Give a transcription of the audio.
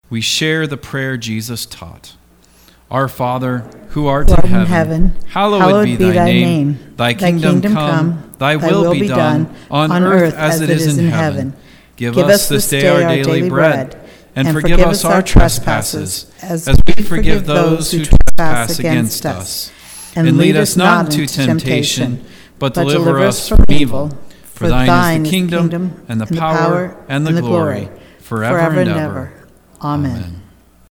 we share the prayer Jesus taught. Our Father, who art in heaven, hallowed be thy name. Thy kingdom come, thy will be done, on earth as it is in heaven. Give us this day our daily bread, and forgive us our trespasses, as we forgive those who trespass against us. And lead us not into temptation, but deliver us from evil. For thine is the kingdom, and the power, and the glory, forever and ever. Amen.